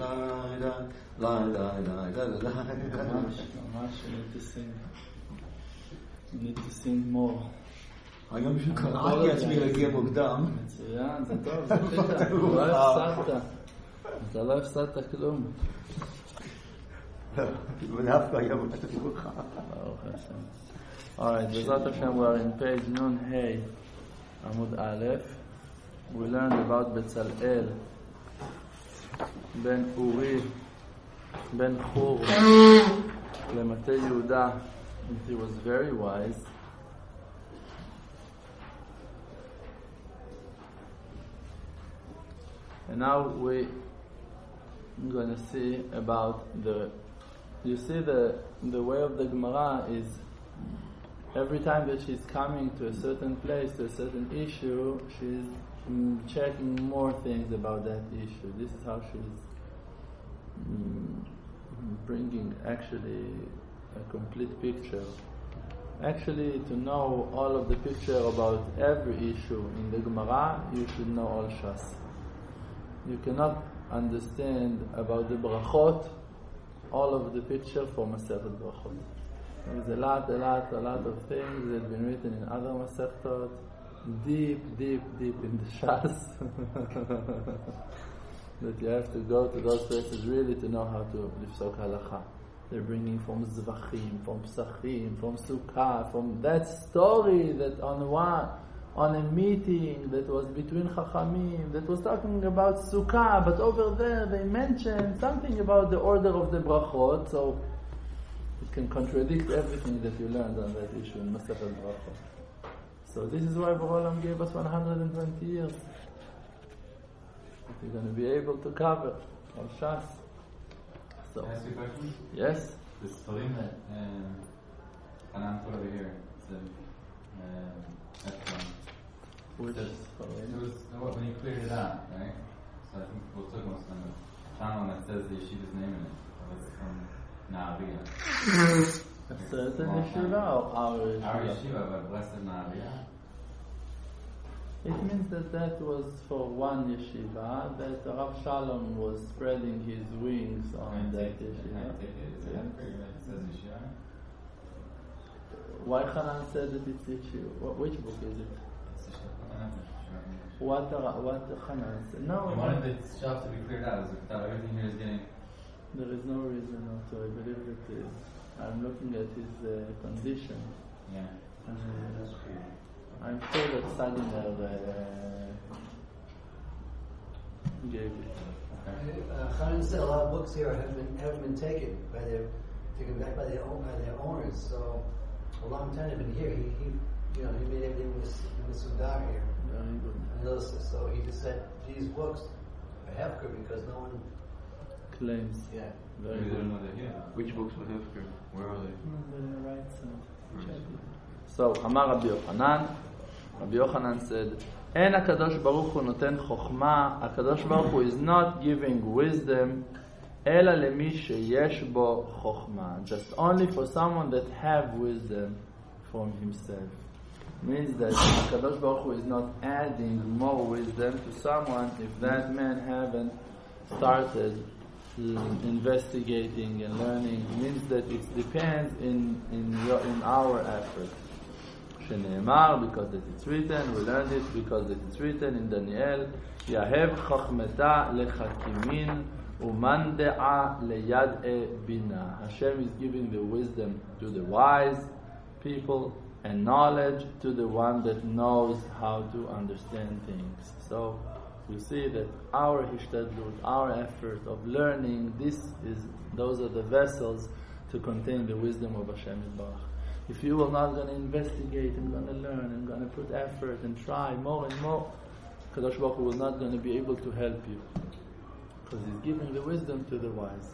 You need to sing more. היום פשוט קראתי עצמי להגיע מוקדם. מצוין, זה טוב, זה חידה. לא הפסדת. אתה לא הפסדת כלום. ודווקא היום אתה תבורך. ברוך השם. Alright, בעזרת השם, we are in page Nun Hey, עמוד א'. We learned about בצלאל, בן אורי, בן חור, למטה יהודה. He was very wise. And now we're going to see about you see the way of the Gemara is every time that she's coming to a certain place, to a certain issue, she's checking more things about that issue. This is how she's bringing actually a complete picture. Actually, to know all of the picture about every issue in the Gemara, you should know all Shas. You cannot understand about the brachot, all of the picture from Masechet Brachot. There is a lot of things that have been written in other Masechtot, deep in the Shas, that you have to go to those places really to know how to lifsok halacha. They're bringing from Zvachim, from Psachim, from Sukkah, from that story that on a meeting that was between Chachamim, that was talking about Sukkah, but over there they mentioned something about the order of the brachot, so it can contradict everything that you learned on that issue in Masechet Brachot. So this is why Borei Olam gave us 120 years. That you're going to be able to cover all Shas. So, can I ask you a question? Yes? The Sfarim that Hanan put over here, Which it was when he cleared it out, right? So I think we'll talk about some of the channel that says the yeshiva's name in it. It's from Na'aviyah. A certain yeshiva or our yeshiva? Our yeshiva, but blessed Na'aviyah. It means that was for one yeshiva, that Rav Shalom was spreading his wings on that yeshiva. It says yeshiva. Why Hanan said that it's yeshiva? Which book is it? What Hanan said? No. He wanted the shelf to be cleared out. That everything here is getting. There is no reason also. I believe that I'm looking at his condition. Yeah. I'm sure that Saginer gave it. Hanan said a lot of books here haven't been taken back by their owners. So a long time they've been here. He made everything with Sudar here. Very good. So he just said these books are hefker because no one claims. Yeah. Very Maybe they good. don't know they're here. Which books were hefker? Where are they? On the right side. Check it. So, Amar Rabbi Yochanan. Rabbi Yochanan said, En HaKadosh Baruch Hu noten chokhmah. HaKadosh Baruch Hu is not giving wisdom Ela lemi sheyesh bo chokhmah. Just only for someone that have wisdom from himself. Means that HaKadosh Baruch Hu is not adding more wisdom to someone if that man haven't started investigating and learning. Means that it depends in our effort. Shene'emar, because that it's written, we learned it because that it's written in Daniel, Yahev chachmeta lechakimin uman de'a leyad'e bina. Hashem is giving the wisdom to the wise people and knowledge to the one that knows how to understand things. So we see that our hishtadlut, our effort of learning, those are the vessels to contain the wisdom of Hashem Yitbarach. If you are not going to investigate and going to learn and going to put effort and try more and more, Kadosh Baruch Hu was not going to be able to help you because He's giving the wisdom to the wise.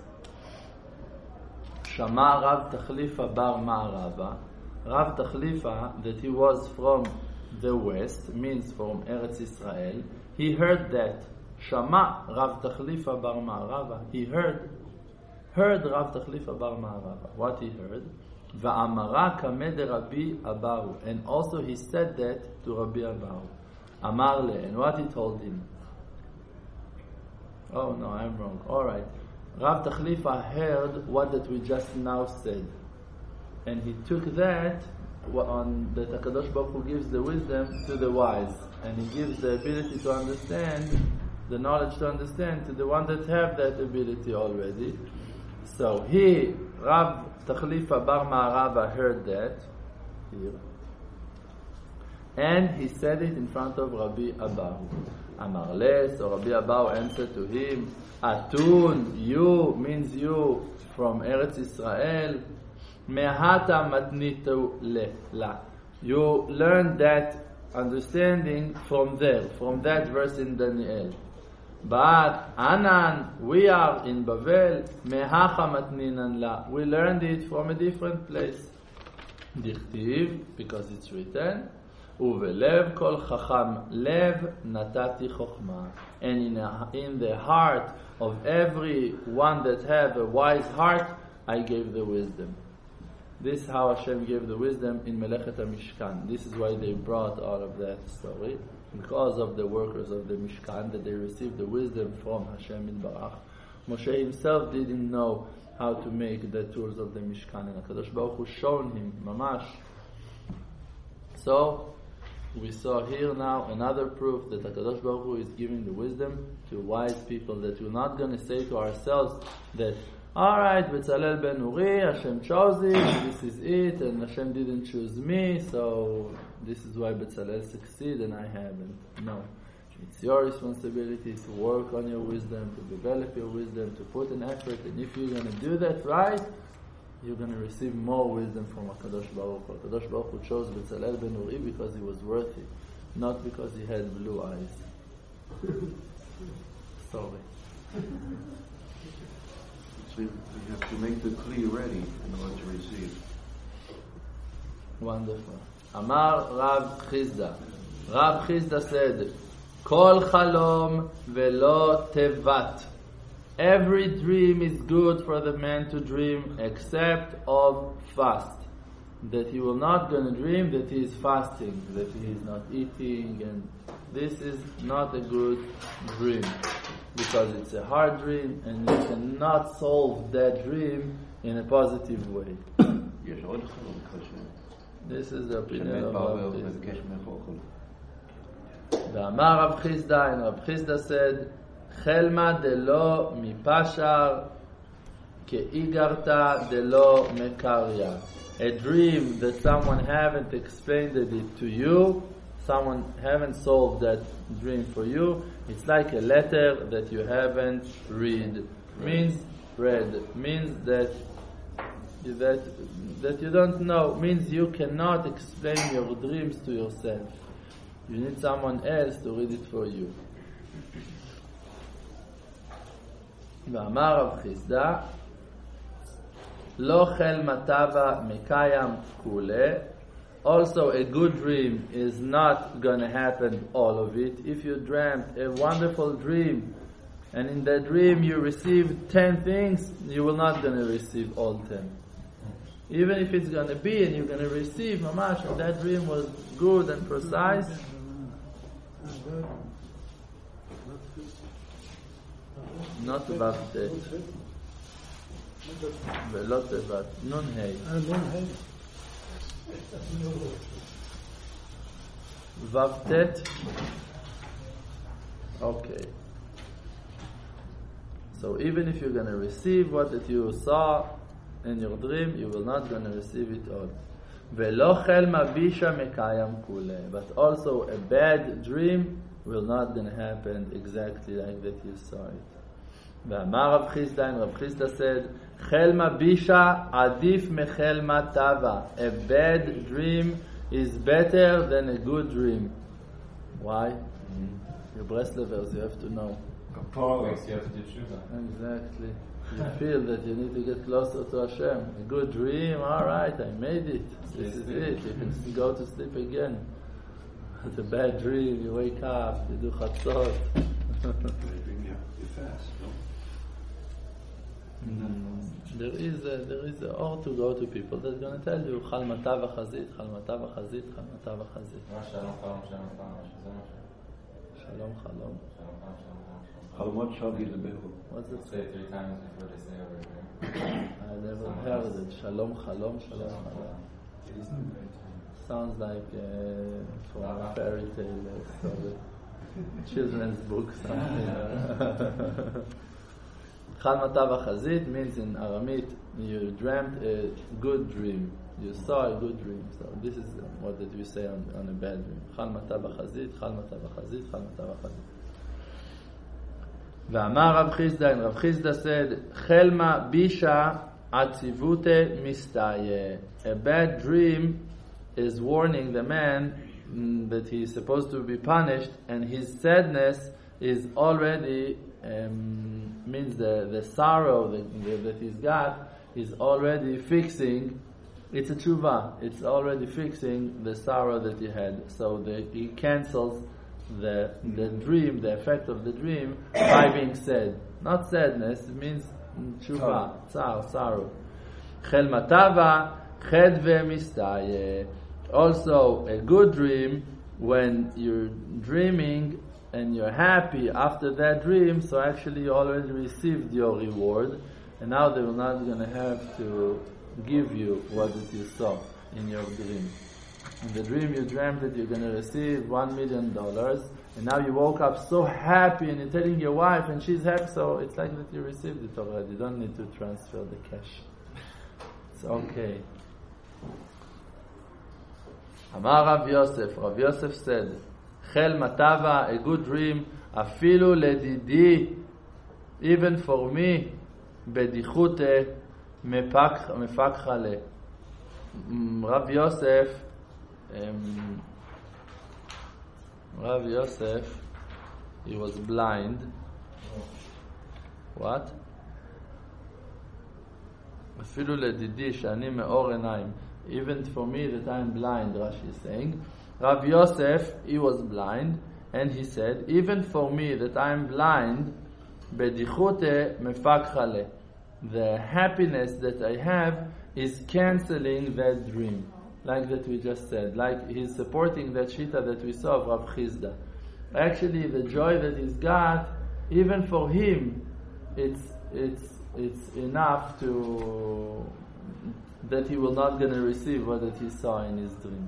Shama Rav Tachlifa bar Ma'arava. Rav Tachlifa, that he was from the west, means from Eretz Israel. He heard that. Shama Rav Tachlifa bar Ma'arava. He heard Rav Tachlifa bar Ma'arava. What he heard? Va'amara kameh de Rabbi Abahu. And also he said that to Rabbi Abahu. Amar le. And what he told him? Oh no, I'm wrong. Alright. Rav Tachlifa heard what that we just now said, and he took that on that HaKadosh Baruch Hu gives the wisdom to the wise, and he gives the ability to understand, the knowledge to understand, to the one that have that ability already. So he, Rav Tachlifa Bar Ma'arava, heard that here, and he said it in front of Rabbi Abahu. Amar le, so Rabbi Abahu answered to him, Atun, you, means you, from Eretz Israel, Mehata matnitu la. You learn that understanding from there, from that verse in Daniel. But Anan, we are in Bavel, Mehacha matninan la. We learned it from a different place. Dichtiv, because it's written, Uvelev kol chacham lev natati chokhmah. And in the heart of every one that have a wise heart, I gave the wisdom. This is how Hashem gave the wisdom in Melechet HaMishkan. This is why they brought all of that story. Because of the workers of the Mishkan, that they received the wisdom from Hashem Yitbarach. Moshe himself didn't know how to make the tools of the Mishkan, and HaKadosh Baruch Hu shown him, mamash. So, we saw here now another proof that HaKadosh Baruch Hu is giving the wisdom to wise people, that we're not going to say to ourselves that, alright, Betzalel ben Uri, Hashem chose it, this is it, and Hashem didn't choose me, so this is why Betzalel succeed and I haven't. No. It's your responsibility to work on your wisdom, to develop your wisdom, to put an effort, and if you're going to do that right, you're going to receive more wisdom from HaKadosh Baruch Hu. HaKadosh Baruch Hu chose Betzalel ben Uri because he was worthy, not because he had blue eyes. Sorry. So you have to make the kli ready in order to receive. Wonderful. Amar Rav Chizda. Rav Chizda said, Kol chalom velo tevat. Every dream is good for the man to dream except of fast. That he will not going to dream that he is fasting, that he is not eating, and this is not a good dream. Because it's a hard dream and you cannot solve that dream in a positive way. This is the opinion of Rav Chizda. The Amar Rav Chizda, and Rav Chizda said, Chelma de lo mipashar keigarta de lo mekaria. A dream that someone haven't explained it to you, someone haven't solved that dream for you, it's like a letter that you haven't read. Means that you don't know. Means you cannot explain your dreams to yourself. You need someone else to read it for you. ואמר רב חיסדא לא חל מטבע מקיים כולה. Also, a good dream is not going to happen, all of it. If you dreamt a wonderful dream, and in that dream you received 10 things, you will not going to receive all 10. Even if it's going to be, and you're going to receive, mamash, and that dream was good and precise. Not vavtet. ולא תיבת. נון ה'. Vavtet. Okay. So even if you're going to receive what that you saw in your dream, you will not going to receive it all. ולא חל מבישה מקיים כולה. But also a bad dream will not going to happen exactly like that you saw it. ואמר רב חיסדא, and Rav Chizda said, חל מבישה עדיף מחל מטבע. A bad dream is better than a good dream. Why? You're Breslevers, you have to know. Makes you have to do tshuva. Exactly. You feel that you need to get closer to Hashem. A good dream, alright, I made it. This is it. You can go to sleep again. It's a bad dream, you wake up, you do chatzot. You fast, no? There is a or to go to people that's going to tell you חל מטה וחזית, חל מטה וחזית, חל מטה וחזית. שלום חלום, שלום חלום, שזה מה ש... שלום חלום. How much Hagi the Behu? What's it Say say? 3 times before they say over here. I never heard it. Shalom, Chalom, Shalom, Chalom. It isn't very time. Sounds like from a fairy tale story. Children's book, something. Chal Mata V'Chazit means in Aramit, you dreamt a good dream. You saw a good dream. So this is what did we say on a bad dream. Chal Mata V'Chazit, Chal Mata V'Chazit, Chal Mata V'Chazit. V'amar Rav Chizda, and Rav Chizda said, Chelma Bisha Atzivute Mistaye. A bad dream is warning the man that he is supposed to be punished, and his sadness is already means the sorrow that he's got is already fixing. It's a tshuva. It's already fixing the sorrow that he had. So he cancels the dream, the effect of the dream, by being sad. Not sadness. It means tshuva, sorrow. Chel matava chedve mistaye. Also, a good dream, when you're dreaming and you're happy after that dream, so actually you already received your reward, and now they will not going to have to give you what you saw in your dream. In the dream you dreamt that you're going to receive $1 million, and now you woke up so happy and you're telling your wife and she's happy, so it's like that you received it already. You don't need to transfer the cash. It's okay. Amar Rav Yosef said, Chel matava, a good dream, afilu ledidi, even for me, bedichute mefakcha le. Rav Yosef, he was blind. What? Afilu ledidi, shani me'or enayim. Even for me that I'm blind, Rashi is saying. Rav Yosef, he was blind, and he said, even for me that I'm blind, bedichute mefakcha le. The happiness that I have is cancelling that dream. Like that we just said. Like he's supporting that shita that we saw of Rav Chizda. Actually, the joy that he's got, even for him, it's enough to that he will not going to receive what that he saw in his dream.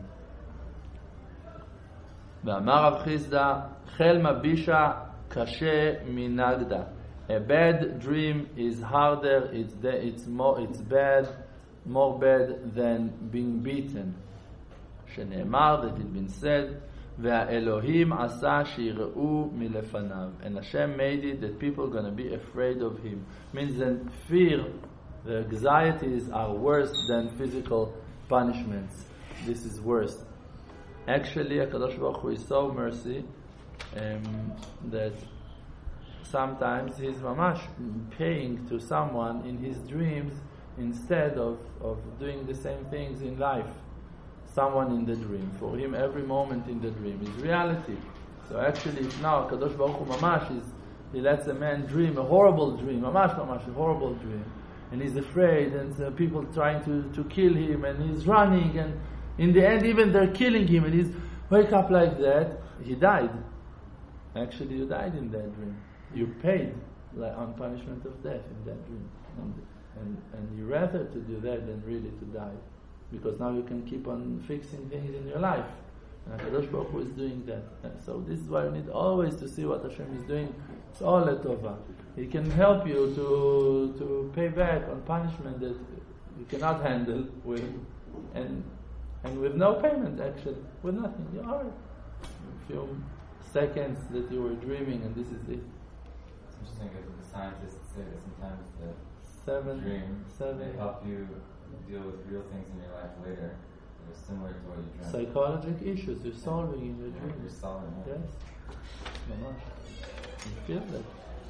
V'amar Rav Chizda, Chel mabisha kashe minagda. A bad dream is harder, it's more bad than being beaten. Shene'emar, that it been said, Ve'elohim asa shireu milefanav. And Hashem made it that people are going to be afraid of Him. Means that fear, the anxieties are worse than physical punishments. This is worse. Actually, HaKadosh Baruch Hu is so mercy that sometimes He's mamash paying to someone in his dreams instead of doing the same things in life. Someone in the dream. For him, every moment in the dream is reality. So actually, if now HaKadosh Baruch Hu mamash He lets a man dream a horrible dream, mamash a horrible dream, and he's afraid, and people trying to kill him, and he's running, and in the end even they're killing him, and he's wake up like that. He died. Actually, you died in that dream. You paid on punishment of death in that dream, and you rather to do that than really to die, because now you can keep on fixing things in your life. And HaKadosh Baruch Hu is doing that. And so this is why we need always to see what Hashem is doing. It's all letova. He can help you to pay back on punishment that you cannot handle with, and with no payment, actually, with nothing. You're alright. A few seconds that you were dreaming, and this is it. It's interesting because the scientists say that sometimes the dreams they help you deal with real things in your life later. They're similar to what you dreamt. Psychological issues you're solving in your dream. You're solving it. Yes. Mamash. You feel that.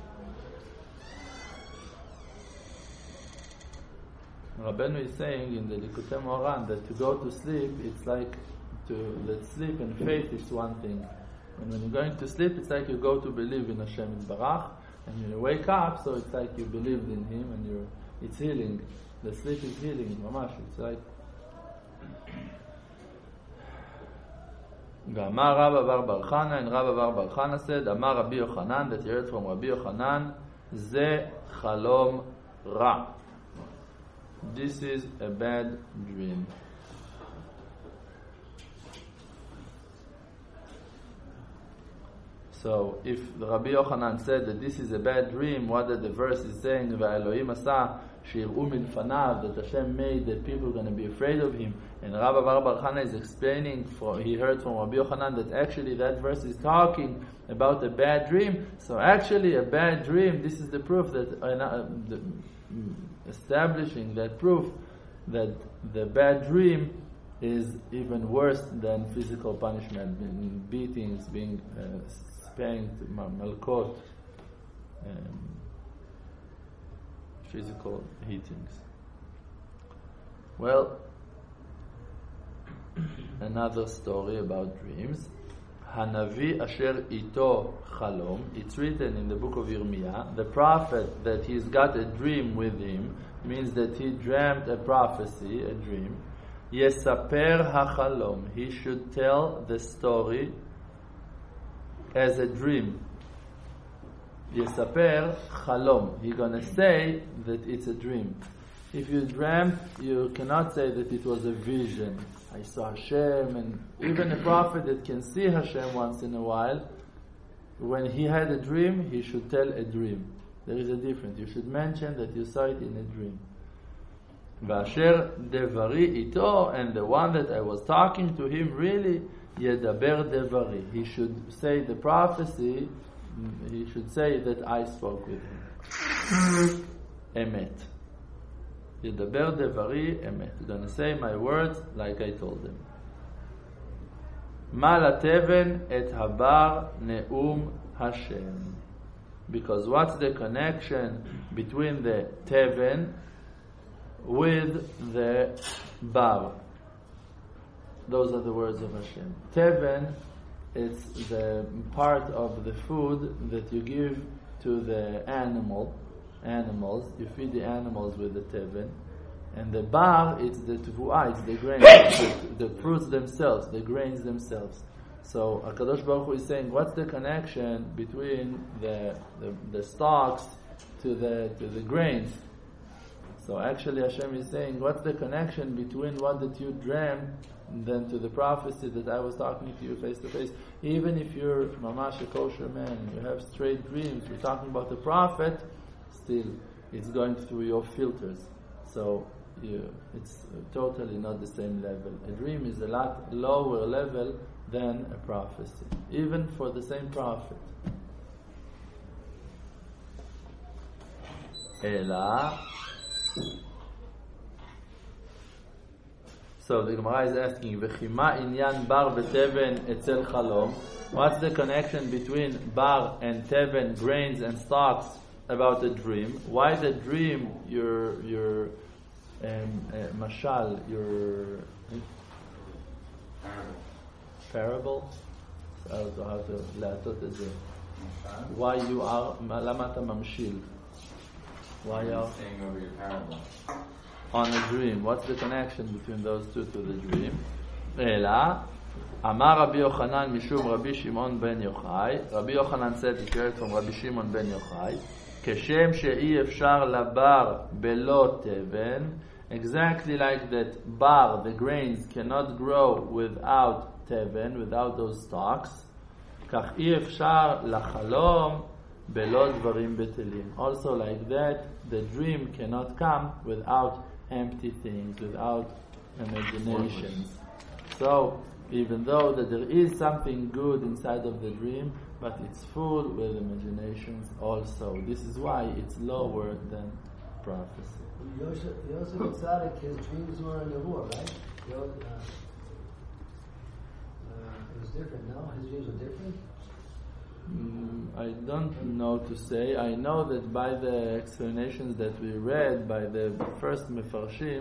Rabbeinu is saying in the Likutei Moharan that to go to sleep, it's like that sleep and faith is one thing. And when you're going to sleep, it's like you go to believe in Hashem Yitbarach, and when you wake up, so it's like you believed in Him, and it's healing. The sleep is healing, mamash. It's like Amar Rabba bar Chana, and Rabba bar Chana said, Amar Rabbi Yochanan, that he heard from Rabbi Yochanan, Ze Chalom Ra. This is a bad dream. So, if Rabbi Yochanan said that this is a bad dream, what the verse is saying, V'Elohim asa shir'u milfanav, that Hashem made that people are going to be afraid of him. And Rabbi bar Chana is explaining, he heard from Rabbi Yochanan that actually that verse is talking about a bad dream. So actually a bad dream, this is the proof that, establishing that proof that the bad dream is even worse than physical punishment, beatings, being spanked, malkot, physical heatings. Well, another story about dreams. Hanavi asher ito chalom. It's written in the book of Yirmiyah. The prophet that he's got a dream with him means that he dreamt a prophecy, a dream. Yesaper hachalom. He should tell the story as a dream. Yesaper chalom. He's gonna say that it's a dream. If you dreamt, you cannot say that it was a vision. I saw Hashem, and even a prophet that can see Hashem once in a while, when he had a dream, he should tell a dream. There is a difference. You should mention that you saw it in a dream. V'asher devari ito, and the one that I was talking to him really, yedaber devari. He should say the prophecy, he should say that I spoke with him. Emet. Yedaber devari emet. I'm going to say my words like I told them. Ma lateven et habar neum Hashem. Because what's the connection between the teven with the bar? Those are the words of Hashem. Teven, it's the part of the food that you give to the animals. You feed the animals with the teven. And the bar, it's the tevuah, it's the grains, the fruits themselves, the grains themselves. So HaKadosh Baruch Hu is saying, what's the connection between the stalks to the grains? So actually Hashem is saying, what's the connection between what that you dreamt and then to the prophecy that I was talking to you face to face? Even if you're mamash a kosher man, you have straight dreams, you're talking about the prophet, still it's going through your filters. So it's totally not the same level. A dream is a lot lower level than a prophecy, even for the same prophet. Ela. So the Gemara is asking, "V'chima inyan bar v'teven etzel chalom." What's the connection between bar and teven, grains and stalks, about the dream? Why the dream? Your mashal, your parable. So how to להטות את זה? Why you are? למה אתה ממשיל? Why you are saying over your parable on a dream? What's the connection between those two to the dream? אלא אמר רבי יוחנן משום רבי שמעון בן יוחאי. Rabbi Yochanan said, he heard from Rabbi Shimon ben Yochai, כשם שאי אפשר לבר בלא תבן, exactly like that bar, the grains cannot grow without teven, without those stalks, כך אי אפשר לחלום בלא דברים בטלים. Also like that, the dream cannot come without empty things, without imaginations. So, even though that there is something good inside of the dream, but it's full with imaginations also. This is why it's lower than prophecy. Yosef Tzaddik, his dreams were in the war, right? It was different, no? His dreams were different? I don't know to say. I know that by the explanations that we read, by the first Mefarshim,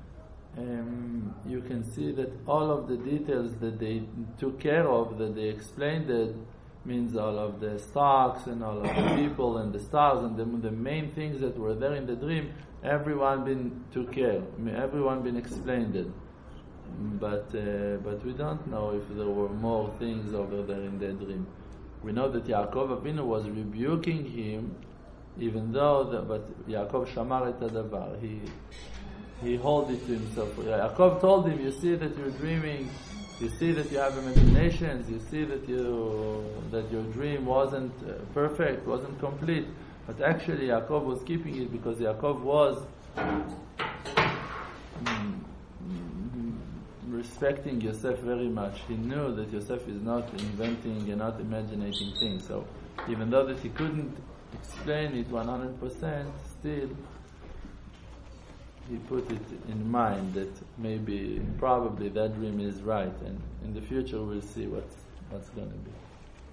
you can see that all of the details that they took care of, that they explained it, means all of the stocks and all of the people and the stars and the main things that were there in the dream, everyone been took care, everyone been explained it. but we don't know if there were more things over there in the dream. We know that Yaakov Avinu was rebuking him, even though, but Yaakov shamar et hadavar. He held it to himself. Yaakov told him, you see that you're dreaming, you see that you have imaginations, you see that your dream wasn't perfect, wasn't complete. But actually Yaakov was keeping it because Yaakov was respecting Yosef very much. He knew that Yosef is not inventing and not imagining things. So even though that he couldn't explain it 100%, still he put it in mind that probably that dream is right, and in the future we'll see what's going to be.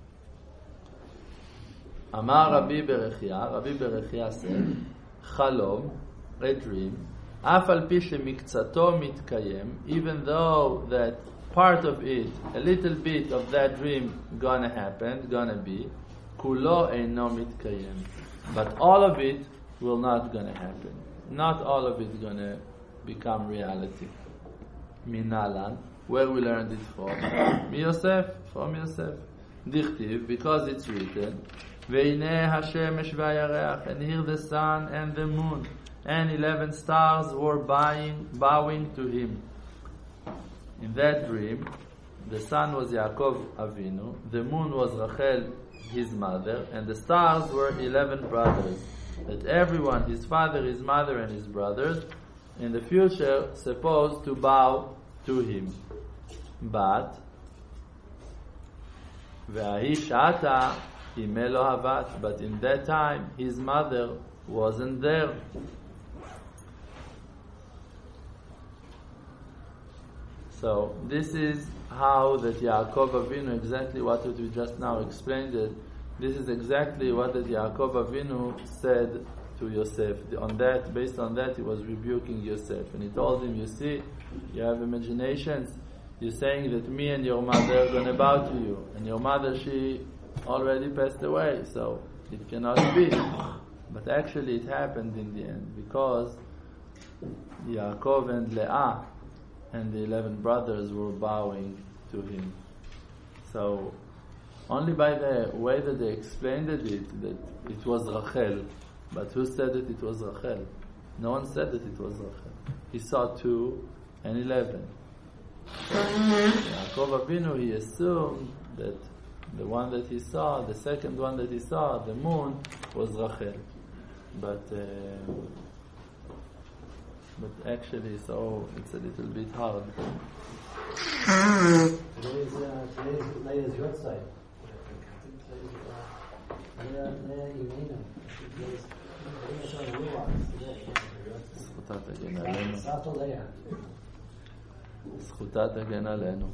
Amar Rabbi Berechia said, Chalom, a dream, אף על פי שמקצתו מתקיים, even though that part of it, a little bit of that dream gonna happen, gonna be, כולו אינו מתקיים. But all of it will not gonna happen. Not all of it gonna become reality. Minalan, where we learned it from? From Yosef. Dichtiv, because it's written, והנה השמש והירח, and here the sun and the moon, and 11 stars were bowing to him. In that dream, the sun was Yaakov Avinu, the moon was Rachel, his mother, and the stars were 11 brothers. That everyone, his father, his mother, and his brothers, in the future, supposed to bow to him. But, but in that time, his mother wasn't there. So this is how that Yaakov Avinu, exactly what we just now explained it, this is exactly what that Yaakov Avinu said to Yosef. Based on that, he was rebuking Yosef. And he told him, you see, you have imaginations, you're saying that me and your mother are going to bow to you. And your mother, she already passed away, so it cannot be. But actually it happened in the end, because Yaakov and Leah and the 11 brothers were bowing to him. So only by the way that they explained it, that it was Rachel. But who said that it was Rachel? No one said that it was Rachel. He saw 2 and 11. So Yaakov Avinu, he assumed that the one that he saw, the second one that he saw, the moon, was Rachel. But actually, so it's a little bit hard. Today's your side. זכותה תגן עלינו.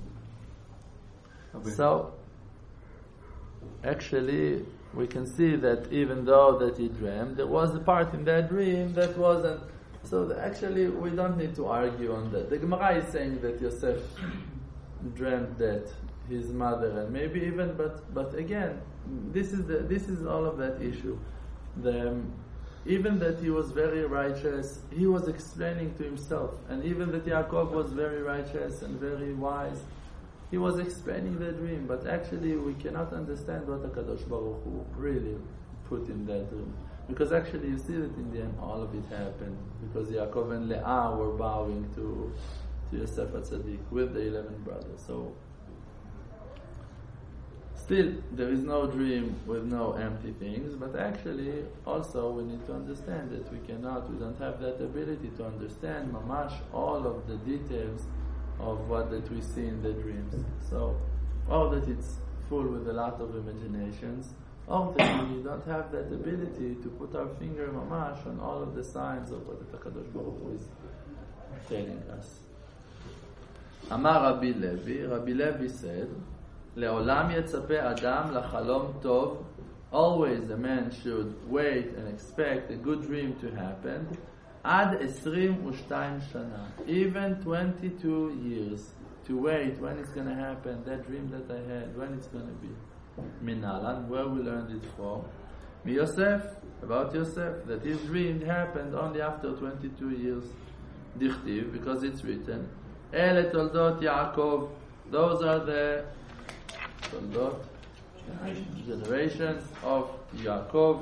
So, actually, we can see that even though that he dreamed, there was a part in that dream that wasn't. So actually, we don't need to argue on that. The Gemara is saying that Yosef dreamt that his mother, and maybe even, but again, this is all of that issue. Even that he was very righteous, he was explaining to himself, and even that Yaakov was very righteous and very wise, he was explaining the dream. But actually, we cannot understand what HaKadosh Baruch Hu really put in that dream. Because actually you see that in the end all of it happened, because Yaakov and Leah were bowing to Yosef HaTzadik with the 11 brothers. So still there is no dream with no empty things, but actually also we need to understand that we don't have that ability to understand mamash all of the details of what that we see in the dreams. So or that it's full with a lot of imaginations, or that we don't have that ability to put our finger mamash on all of the signs of what the HaKadosh Baruch Hu is telling us. Amar Rabbi Levi said, Le'olam yetzapeh adam lachalom tov. Always a man should wait and expect a good dream to happen. Ad 22 shana, even 22 years to wait when it's going to happen, that dream that I had, when it's going to be. Minalan, where we learned it from? Yosef, about Yosef, that his dream happened only after 22 years. Dichtiv, because it's written, אלה תולדות יעקב. Those are the תולדות, generations of Yaakov.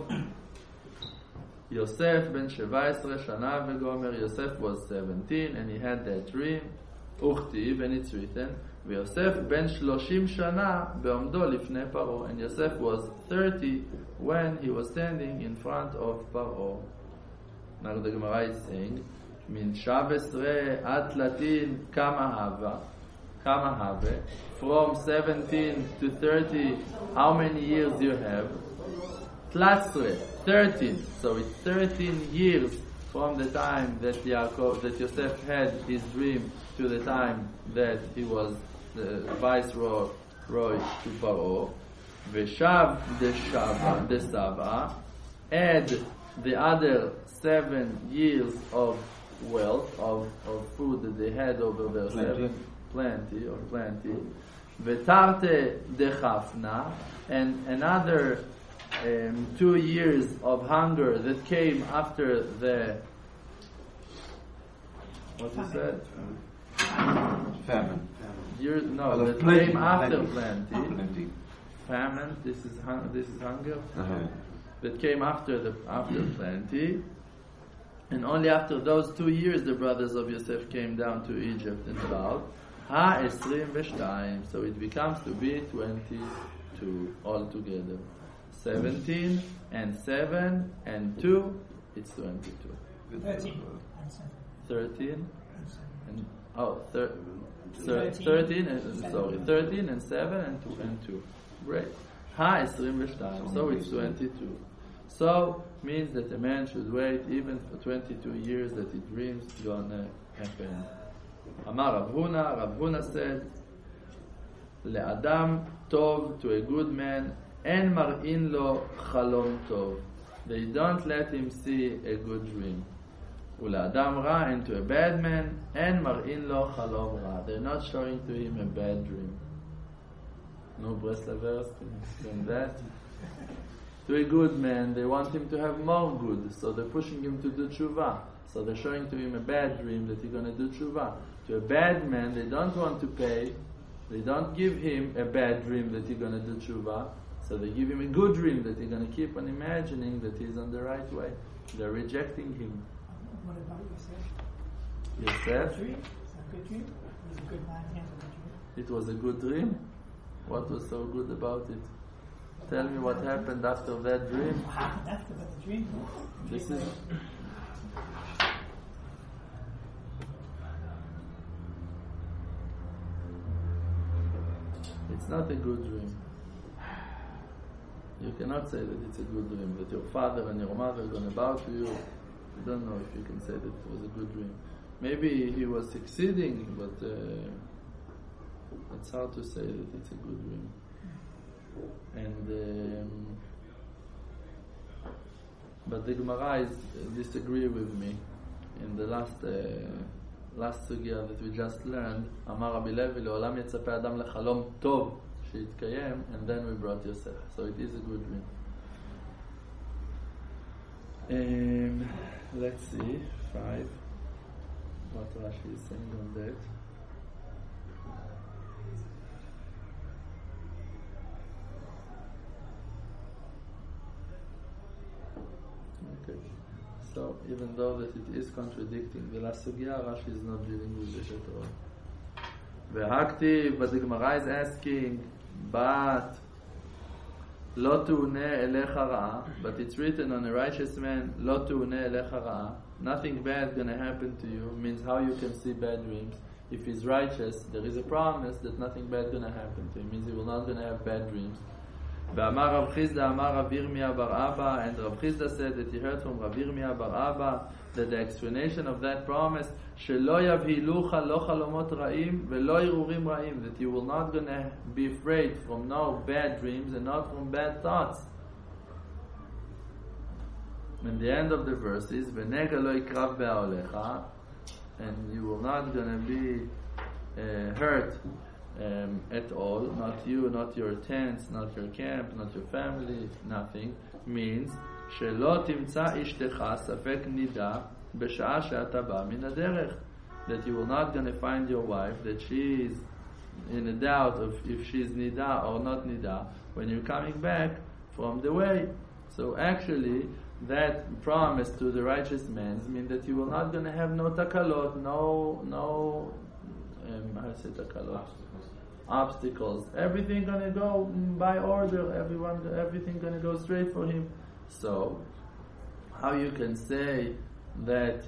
Yosef ben 17 shana v'gomer. Yosef was 17 and he had that dream. Uchtiv, and it's written, Yosef ben 30 shana be'omdo lifnei Paro. And Yosef was 30 when he was standing in front of Paro. Now the Gemara is saying, Min shavesre ad latin kama have. From 17 to 30, how many years do you have? Tlasre, 13. So it's 13 years from the time that Yosef had his dream to the time that he was the viceroy to Paro. Veshav de Saba, add the other 7 years of wealth, of food that they had over there, plenty. Vetarte de Chafna, and another 2 years of hunger that came after the, what you said? Famine. That came after plenty. Famine. This is hunger. That came after plenty, and only after those 2 years the brothers of Yosef came down to Egypt and about Ha-22. So it becomes to be 22 altogether. 17 and 7 and 2, it's 22. 13 and 13 and 7 and 2. Great. Ha-22. So it's 22. So means that a man should wait even for 22 years that his dreams gonna happen. Amar Rav Huna said, Le'adam tov, to a good man, en mar'in lo chalom tov. They don't let him see a good dream. Ule'adam ra, and to a bad man, en mar'in lo chalom ra. They're not showing to him a bad dream. No Breslavers can explain that. To a good man, they want him to have more good, so they're pushing him to do tshuva. So they're showing to him a bad dream that he's going to do tshuva. To a bad man, they don't want to pay. They don't give him a bad dream that he's going to do tshuva. So they give him a good dream that he's going to keep on imagining that he's on the right way. They're rejecting him. What about Yosef? Yosef? Dream? It's a good dream? He's a good man, he has a good dream. It was a good dream? What was so good about it? Tell me what happened after that dream. After the dream? This is... It's not a good dream. You cannot say that it's a good dream, that your father and your mother are going to bow to you. I don't know if you can say that it was a good dream. Maybe he was succeeding, but it's hard to say that it's a good dream. And but the Gemara disagree with me in the last sugya that we just learned. Amar Rabbi Levi, לעולם יצפה אדם לחלום טוב שיתקיים, and then we brought Yosef. So it is a good dream. Let's see, 5. What Rashi is saying on that. Okay. So even though that it is contradicting the last sugya, Rashi is not dealing with it at all. V'haktiv, but the Gemara is asking, but lo tu'uneh elecha ra'a, but it's written on a righteous man, lo tu'uneh elecha ra'a. Nothing bad gonna happen to you, means how you can see bad dreams. If he's righteous, there is a promise that nothing bad gonna happen to him, means he will not gonna have bad dreams. V'amar Rav Chizda, Amar Rav Yirmiyah bar Abba, and Rav Chizda said that he heard from Rav Yirmiyah bar Abba that the explanation of that promise, shelo yavhilucha lo chalomot ra'im velo irurim ra'im, that you will not gonna be afraid from no bad dreams and not from bad thoughts. And the end of the verse is v'nega lo yikrav be'aolecha, and you will not gonna be hurt at all, not you, not your tents, not your camp, not your family, nothing, means שלא תמצא אשתך ספק נידה בשעה שאתה בא מן הדרך. that you will not going to find your wife, that she is in a doubt of if she's nida or not nida when you're coming back from the way. So actually, that promise to the righteous men means that you will not going to have no takalot, no how to say takalot? Obstacles. Everything going to go by order. Everything going to go straight for him. So, how you can say that?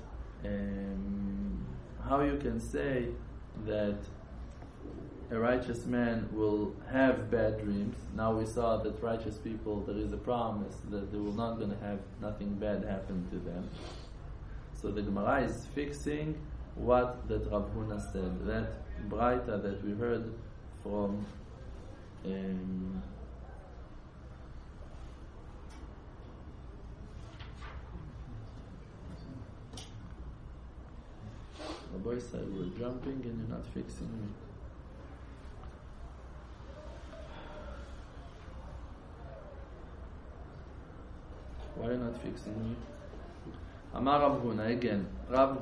How you can say that a righteous man will have bad dreams? Now we saw that righteous people, there is a promise that they will not going to have nothing bad happen to them. So the Gemara is fixing what that Rav Huna said, that Braita that we heard from Rabbi said we're jumping and you're not fixing me. Why are you not fixing me? Amar Rav Huna, again. Rav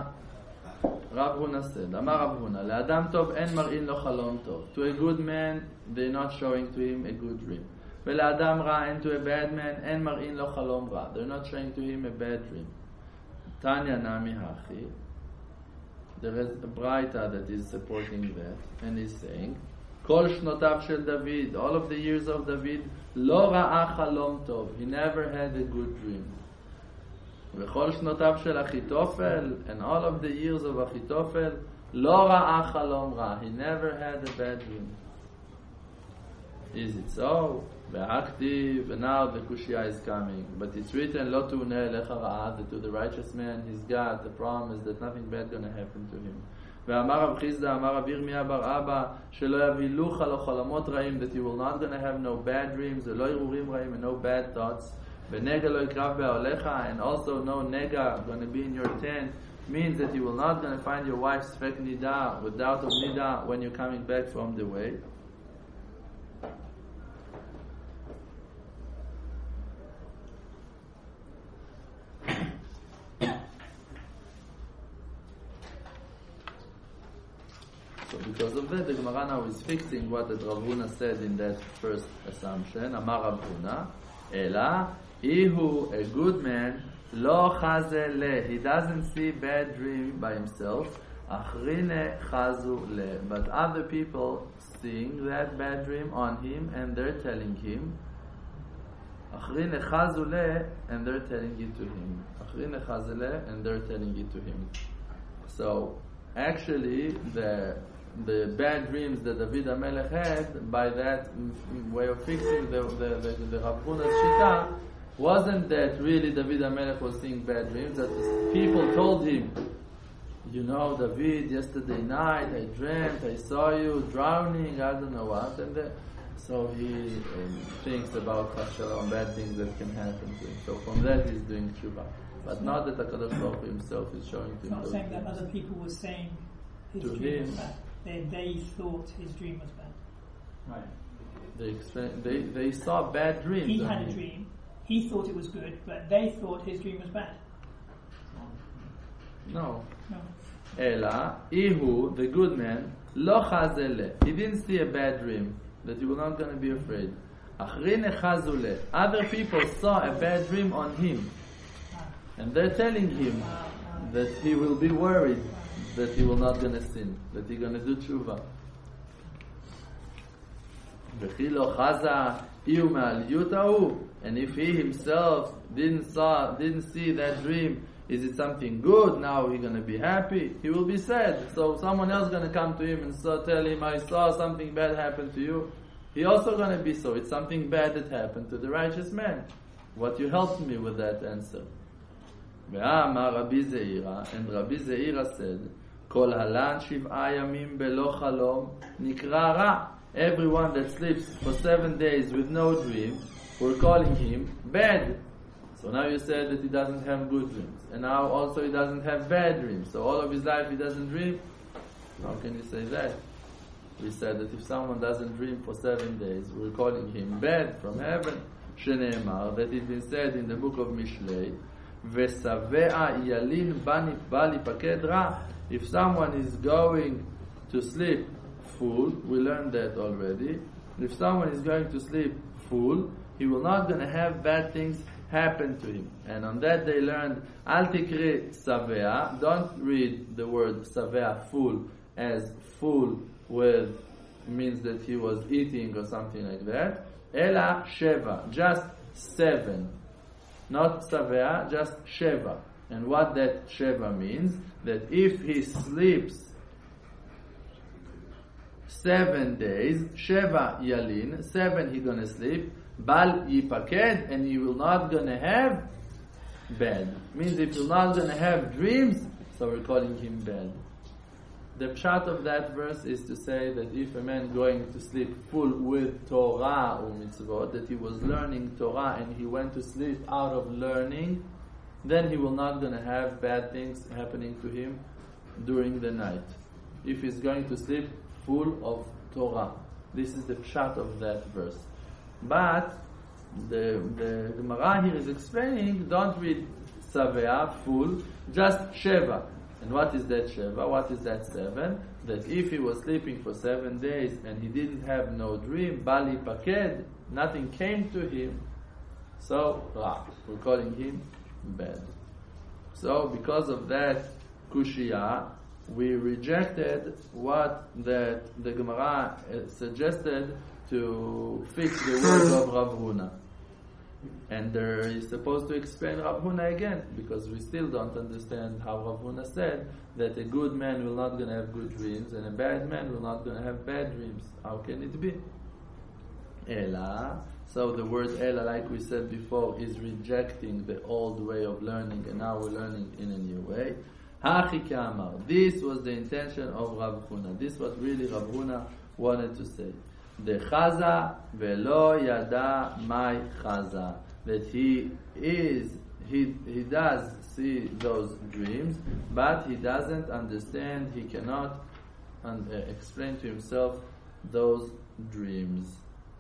Huna said, Amar Rav Huna, Le'adam tov en mar'in lo chalom tov. To a good man, they're not showing to him a good dream. Ve'le'adam ra, and to a bad man, en mar'in lo chalom ra. They're not showing to him a bad dream. Tanya nami hachi. There is a Braita that is supporting that, and is saying, Kol shnotav shel David, all of the years of David, lo ra'a chalom tov. He never had a good dream. V'chol shnotav shel Achitofel, and all of the years of Achitofel, lo ra'a chalom ra. He never had a bad dream. Is it so? Ve'aktiv, and now the Kushya is coming. But it's written, Lo tu'neh elecha ra'a, that to the righteous man, he's got the promise that nothing bad going to happen to him. Ve'amar Rav Chizda, Amar Rav Yirmiyah bar Abba, shelo yavilucha lo cholamot ra'im, that you will not going to have no bad dreams, lo irurim ra'im, and no bad thoughts. Ve'nega lo yikrav be'olecha, and also no nega going to be in your tent, means that you will not going to find your wife sfek nida, with doubt of nida, when you're coming back from the way. So because of that, the Gemara now is fixing what the Rav Huna said in that first assumption. Amar Rav Huna, Ela, Ihu, a good man, Lo chaze le. He doesn't see bad dream by himself. Achrine chazu le. But other people seeing that bad dream on him, and they're telling him. Achrine chazu le, and they're telling it to him. Achrine chazu le, and they're telling it to him. So actually, the bad dreams that David HaMelech had, by that way of fixing the Rav Huna's Shita, wasn't that really David HaMelech was seeing bad dreams, that people told him, you know, David, yesterday night I dreamt, I saw you drowning, I don't know what, and so he thinks about Chashalom, bad things that can happen to him. So from that he's doing tshuva. But not that HaKadosh Baruch Hu himself is showing to him. Not saying that other people were saying his dream was bad. They thought his dream was bad. Right. They saw bad dreams. He had a dream. He thought it was good, but they thought his dream was bad. No. Ela, Ihu, the good man, lo chazele. He didn't see a bad dream, that you were not going to be afraid. Achrine chazule. Other people saw a bad dream on him. And they're telling him that he will be worried that he will not going to sin, that he's going to do tshuva. And if he himself didn't see that dream, is it something good? Now he's going to be happy? He will be sad. So someone else is going to come to him and tell him, I saw something bad happen to you. He also going to be so. It's something bad that happened to the righteous man. What you helped me with that answer. And Rabbi Zeira said, Kol halan shiv'a yamim belo chalom nikra ra. Everyone that sleeps for 7 days with no dream, we're calling him bad. So now you said that he doesn't have good dreams, and now also he doesn't have bad dreams. So all of his life he doesn't dream. How can you say that? We said that if someone doesn't dream for 7 days, we're calling him bad from heaven. Shene'emar, that it been said in the book of Mishlei, V'savea yalin bani bali paked ra. If someone is going to sleep full, we learned that already. If someone is going to sleep full, he will not going to have bad things happen to him. And on that they learned, Al tikri savea, don't read the word savea, full, as full with, means that he was eating or something like that. Ela sheva, just 7. Not savea, just sheva. And what that sheva means, that if he sleeps 7 days, sheva yalin, 7 he gonna sleep, bal yipaked, and he will not gonna have bad. Means if you're not gonna have dreams, so we're calling him bad. The pshat of that verse is to say that if a man going to sleep full with Torah or mitzvot, that he was learning Torah and he went to sleep out of learning, then he will not going to have bad things happening to him during the night. If he's going to sleep full of Torah. This is the pshat of that verse. But the Gemara here is explaining, don't read Savea, full, just Sheva. And what is that Sheva? What is that 7? That if he was sleeping for 7 days and he didn't have no dream, Bali Paked, nothing came to him, so we're calling him bad. So because of that Kushiyah, we rejected what the Gemara suggested to fix the words of Rav Huna. And there is supposed to explain Rav Huna again, because we still don't understand how Rav Huna said that a good man will not going to have good dreams and a bad man will not going to have bad dreams. How can it be? Ela. So the word Ela, like we said before, is rejecting the old way of learning, and now we're learning in a new way. Hachi Kamar. This was the intention of Rav Huna. This was really Rav Huna wanted to say. The Chaza velo yada mai Chaza, that he does see those dreams, but he doesn't understand. He cannot explain to himself those dreams.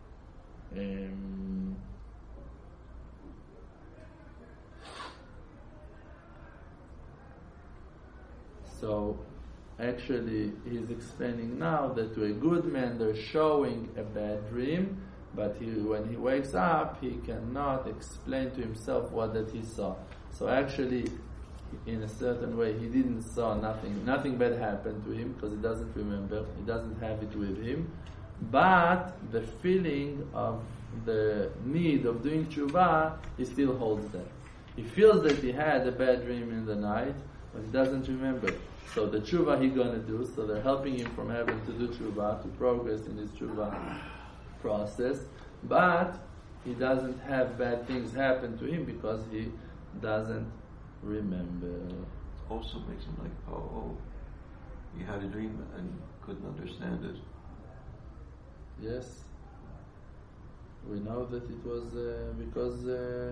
So actually, he's explaining now that to a good man they're showing a bad dream, but when he wakes up, he cannot explain to himself what that he saw. So actually, in a certain way, he didn't saw nothing bad happened to him because he doesn't remember, he doesn't have it with him. But the feeling of the need of doing tshuva, he still holds that. He feels that he had a bad dream in the night, but he doesn't remember. So the tshuva he's going to do, so they're helping him from having to do tshuva, to progress in his tshuva process, but he doesn't have bad things happen to him because he doesn't remember. Also makes him like, oh, he had a dream and couldn't understand it. Yes. We know that it was because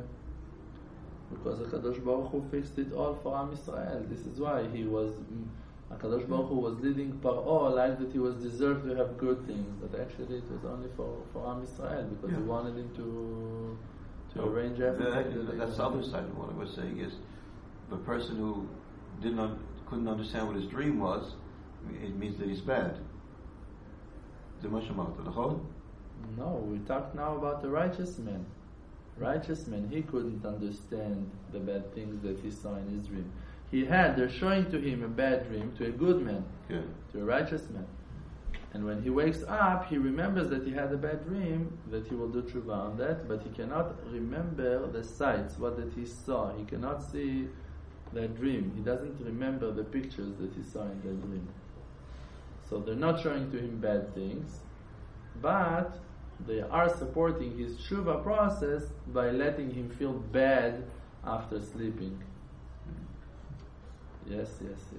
HaKadosh Baruch Hu fixed it all for Am Yisrael. This is why HaKadosh Baruch Hu was leading Paro like that he was deserved to have good things, but actually it was only for Am Yisrael because he wanted him to arrange everything. That's the other side of what I was saying is the person who couldn't understand what his dream was, it means that he's bad. No, we talk now about the righteous man. Righteous man, he couldn't understand the bad things that he saw in his dream. They're showing to him a bad dream, to a good man, to a righteous man. And when he wakes up, he remembers that he had a bad dream, that he will do tshuva on that, but he cannot remember the sights, what that he saw. He cannot see that dream. He doesn't remember the pictures that he saw in that dream. So they're not showing to him bad things, but they are supporting his tshuva process by letting him feel bad after sleeping. Yes.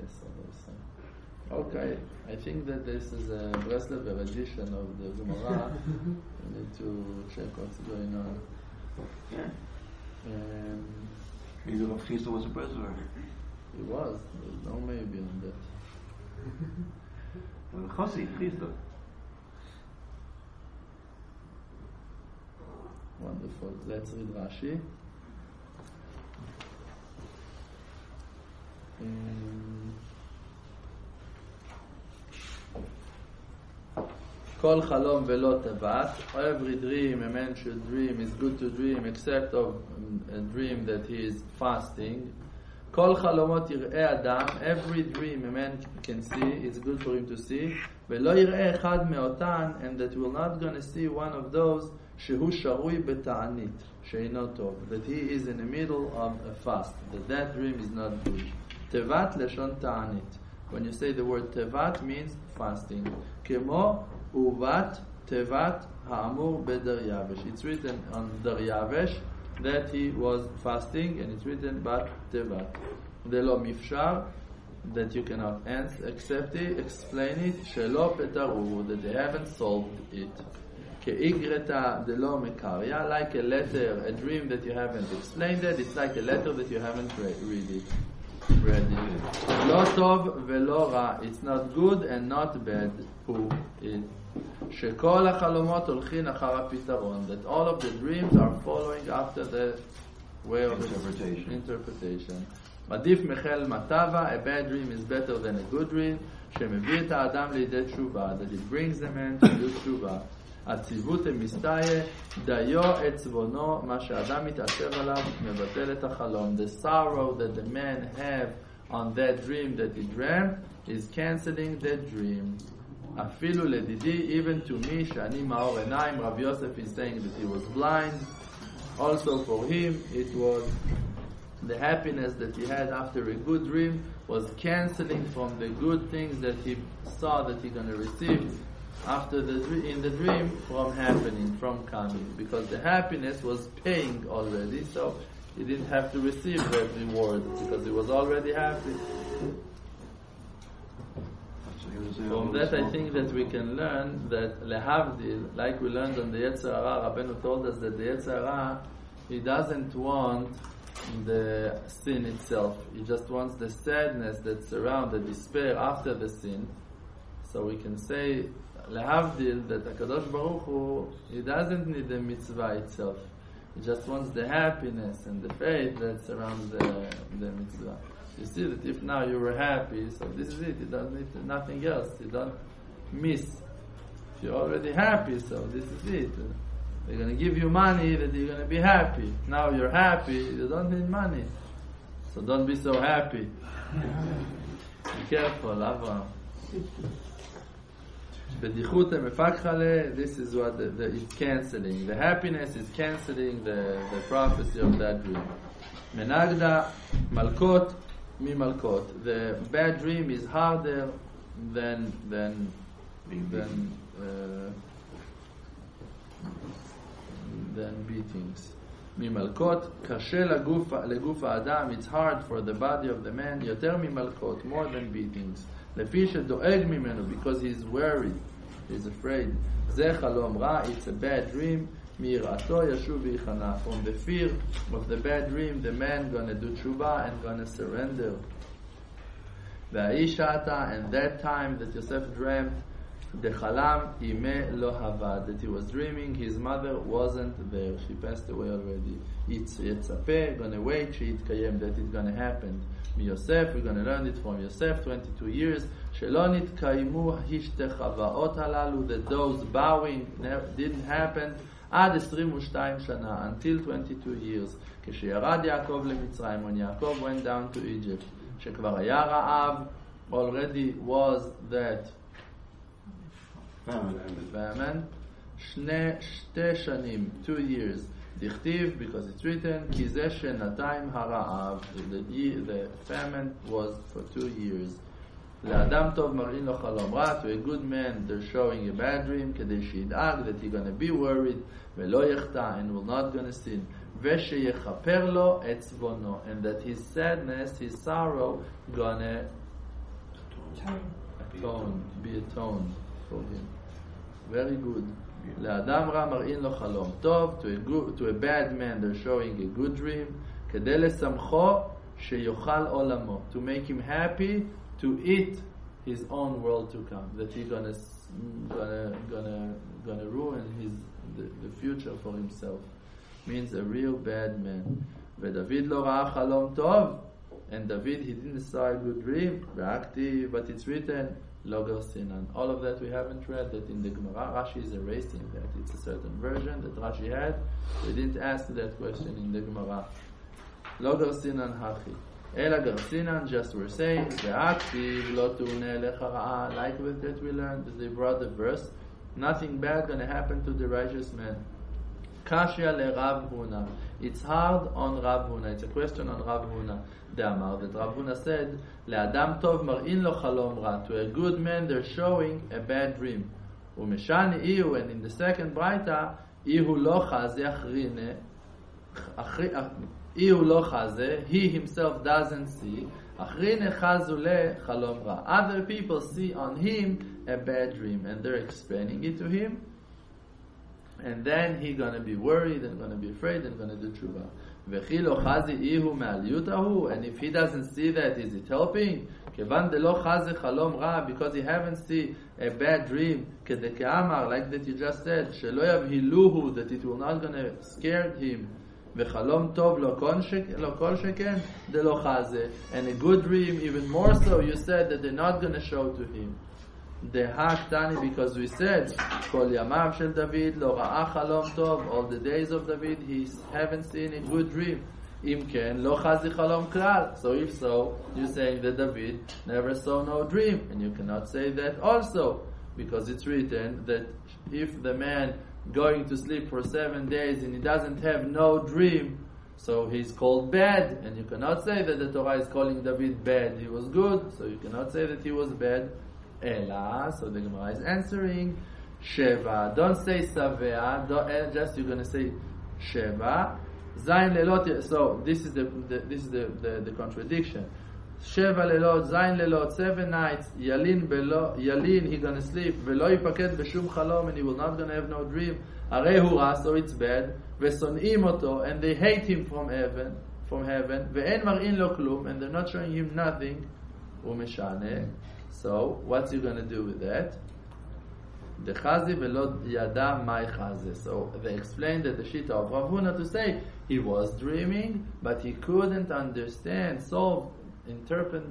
Okay, I think that this is a Breslever edition of the Gemara. We need to check what's going on. Maybe Rav Chisda was a Breslever. He was. There's no maybe on that. Chassid, Chisda. Wonderful. Let's read Rashi. Kol chalom velo tevat. Every dream a man should dream is good to dream, except of a dream that he is fasting. Kol chalomot yir'eh adam. Every dream a man can see is good for him to see. Velo yir'eh echad meotan, and that will not gonna see one of those shehu sharui beta'anit, she'ino tov, that he is in the middle of a fast, that dream is not good. Tevat leshon ta'anit. When you say the word tevat, means fasting. Kemo uvat tevat ha'amur b'Daryavesh. It's written on Daryavesh that he was fasting, and it's written bat tevat. Delo mifshar, that you cannot accept it, explain it, shelo petaru, that they haven't solved it. Ke'igreta delo mekarya, like a letter, a dream that you haven't explained it, it's like a letter that you haven't read it. Lo tov velo ra, it's not good and not bad. Who is? Shekol hachalomot olchin achar hapitaron, that all of the dreams are following after the way of interpretation. Madif mechel matava, a bad dream is better than a good dream. Shemevie et ha'adam liidei tshuva, that it brings the man to do tshuva. הציוות המסתיה, דיו את צבונו, מה שאדם מתעצב עליו, מבטל את החלום. The sorrow that the man have on that dream that he dreamt is cancelling that dream. אפילו לדידי, even to me, שאני מאור עיניים, Rav Yosef is saying that he was blind. Also for him, it was the happiness that he had after a good dream was cancelling from the good things that he saw that he's going to receive after in the dream from happening, from coming, because the happiness was paying already, so he didn't have to receive that reward because he was already happy. From that, I think that we can learn that lehavdil, like we learned on the Yetzer Hara, Rabbeinu told us that the Yetzer Hara, he doesn't want the sin itself. He just wants the sadness that surrounds the despair after the sin. So we can say lehavdil, that HaKadosh Baruch Hu, he doesn't need the mitzvah itself. He just wants the happiness and the faith that surrounds the mitzvah. You see that if now you were happy, so this is it. You don't need nothing else. You don't miss. If you're already happy, so this is it. They're going to give you money that you're going to be happy. Now you're happy, you don't need money. So don't be so happy. Be careful, Avraham. This is what it's cancelling. The happiness is cancelling the prophecy of that dream. Menagda malkot mi malkot. The bad dream is harder than beatings. Mimalkot kashe leguf adam. It's hard for the body of the man. Yoter mimalkot, more than beatings. Lefisha doeg mimenu, because he's worried, he's afraid. Ze chalom ra. It's a bad dream. Mi'irato yashuv v'yichana. From the fear of the bad dream, the man gonna do tshuva and gonna surrender. Va'ishata, and that time that Yosef dreamt, the chalam ime lo havad, that he was dreaming, his mother wasn't there, she passed away already. It's yetzapeh, gonna wait, sheyitkayem, that it's gonna happen. Yosef, we're gonna learn it from Yosef, 22 years. Shelo nitkaimu hishtechava'ot halalu, that those bowing didn't happen. Ad 22 shana, until 22 years. כשירד יעקב למצרים, when Yaakov went down to Egypt, שכבר היה רעב, already was that famine. שתי שנים, 2 years. דכתיב, because it's written, כי זה שנתיים הרעב, the famine was for 2 years. לאדם טוב מראים לו חלום רע, to a good man they're showing a bad dream, כדי שידאג that he's gonna be worried, ולא יחטא, and will not gonna sin, ושיכפר לו את צבונו, and that his sadness, his sorrow, gonna be atoned for him. Very good. לאדם רע מראים לו חלום טוב, to a bad man they're showing a good dream, כדי לשמחו שיוכל עולמו, to make him happy, to eat his own world to come, that he's gonna ruin the future for himself. Means a real bad man. ודוד לא ראה חלום טוב, and David, he didn't saw a good dream, but it's written, Lo Garsinan. All of that we haven't read, that in the Gemara. Rashi is erasing that. It's a certain version that Rashi had. We didn't ask that question in the Gemara. Lo Garsinan Hachi. Ela Garsinan, just we're saying, Ve'aktiv lo tu'ne lecha ra'a. Like with that we learned, that they brought the verse, nothing bad gonna happen to the righteous man. Kashya le Rav Huna. It's hard on Rav Huna. It's a question on Rav Huna. De'amar, that Rav Huna said, Le'adam tov mar'in lo chalom ra. To a good man, they're showing a bad dream. U'meshani ihu, and in the second braita, ihu lo chaze achrine. Ihu lo chaze, he himself doesn't see. Achrine chazule chalom ra. Other people see on him a bad dream, and they're explaining it to him. And then he's going to be worried and going to be afraid and going to do tshuva. And if he doesn't see that, is it helping? Because he haven't seen a bad dream, like that you just said, that it will not going to scare him. And a good dream, even more so, you said that they're not going to show to him. The Haktani, because we said Kol Yamav Shel David Lo Ra'a Chalom Tov, all the days of David he haven't seen a good dream. Im Ken Lo Chazi Chalom Klal. So if so, you're saying that David never saw no dream, and you cannot say that also, because it's written that if the man going to sleep for 7 days and he doesn't have no dream, so he's called bad, and you cannot say that the Torah is calling David bad. He was good, so you cannot say that he was bad. Ela, so the Gemara is answering Sheva. Don't say Savea. Just you're going to say Sheva. Zayin lelot. So this is the contradiction. Sheva lelot, Zayin lelot, 7 nights. Yalin belo, Yalin he going to sleep. Velo yipaket b'shum chalom, and he will not going to have no dream. Arei hura, so it's bad. Ve'son'im oto, and they hate him from heaven. Ve'en mar'in lo klum, and they're not showing him nothing. Umeshane. So, what's he going to do with that? The chazi velo yada mai chazi. So, they explained that the shita of Rav Huna to say he was dreaming, but he couldn't understand, interpret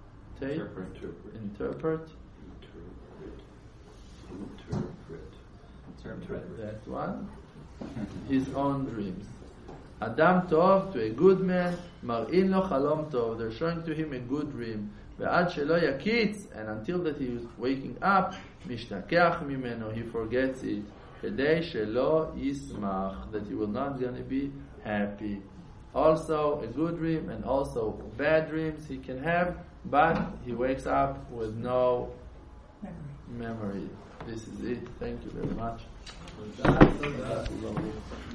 that one, his own dreams. Adam tov, to a good man, mar'in lo chalom tov, they're showing to him a good dream. ועד שלא יקיץ, and until that he was waking up, משתכח ממנו, he forgets it, כדי שלא ישמח, that he will not going to be happy. Also a good dream and also bad dreams he can have, but he wakes up with no memory. This is it. Thank you very much.